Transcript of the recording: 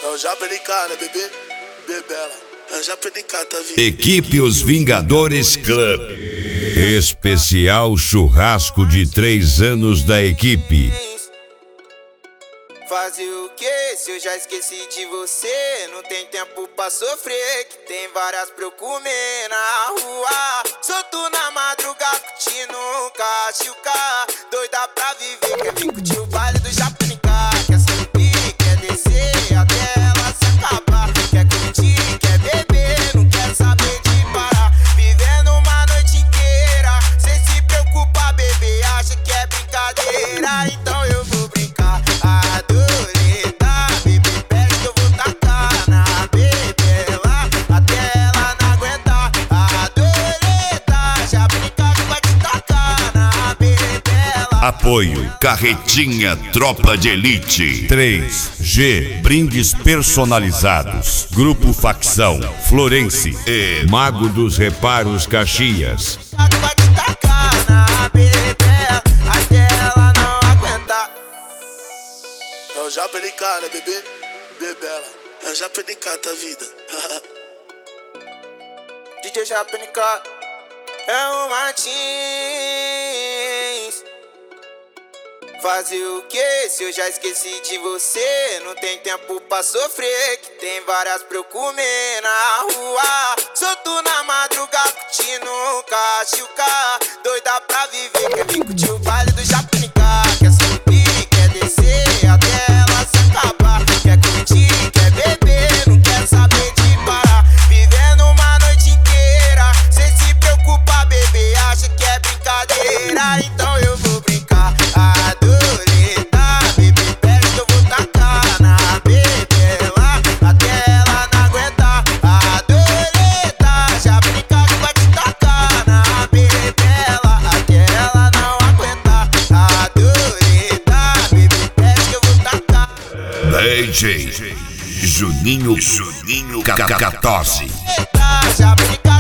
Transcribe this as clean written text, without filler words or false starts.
Eu já pelicada, bebê, bebela. Eu já pelicada, vida. Equipe Os Vingadores Club. Especial churrasco de 3 anos da equipe. Fazer o que se eu já esqueci de você? Não tem tempo pra sofrer, que tem várias pra eu comer na rua. Solto na madrugada, curtindo um cachuca. Doida pra viver, quer vir curtir o baile do Japonicá. Quer subir, quer descer, até ela se acabar. Quer curtir, quer beber, não quer saber de parar. Vivendo uma noite inteira, cê se preocupa, bebê, acha que é brincadeira. Então eu vou brincar. Apoio Carretinha Tropa de Elite. 3G Brindes personalizados. Grupo Facção Florense e Mago dos Reparos Caxias. Eu já pelicada, bebê, bebela. Eu já pelicada, vida. DJ Japonicá é o Martins. Fazer o que se eu já esqueci de você? Não tem tempo pra sofrer, que tem várias pra eu comer na rua. Solto na madrugada, curtindo um cachuca. Doida pra viver, quer vir curtir o baile do Japonicá. Quer subir, quer descer, até ela se acabar. Quer curtir, quer beber, não quer saber de parar. Vivendo uma noite inteira, cê se preocupa, bebê, acha que é brincadeira. Então eu vou brincar. DJ Juninho Cacatose.